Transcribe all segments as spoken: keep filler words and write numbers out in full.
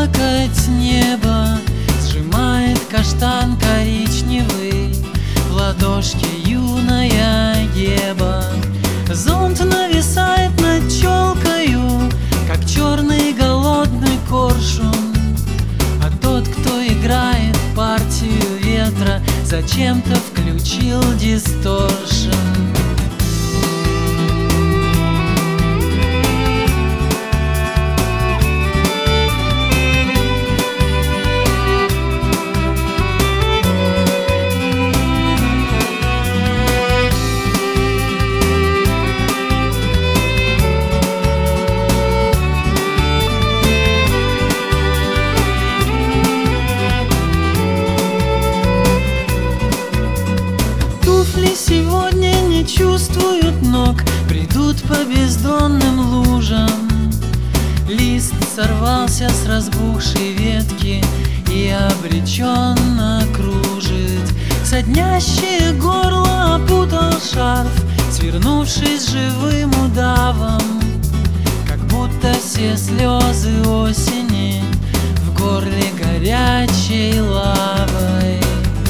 плакать небо, сжимает каштан коричневый в ладошке юная Геба. Зонт нависает над челкою, как черный голодный коршун, а тот, кто играет партию ветра, зачем-то включил дисторшн. Сегодня не чувствуют ног, придут по бездонным лужам. Лист сорвался с разбухшей ветки и обреченно кружит. Соднящее горло опутал шарф, свернувшись живым удавом, как будто все слезы осени в горле горячей лавой.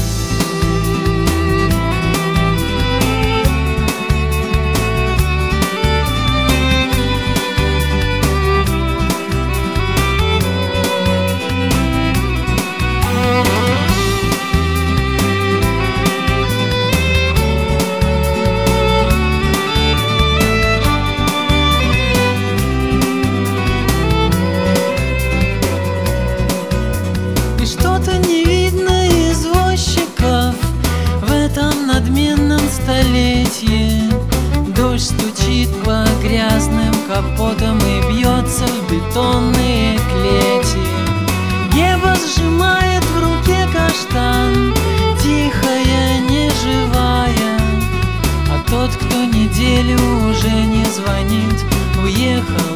Что-то не видно извозчиков в этом надменном столетии. Дождь стучит по грязным капотам и бьется в бетонные клети. Геба сжимает в руке каштан, тихая, неживая, а тот, кто неделю уже не звонит, уехал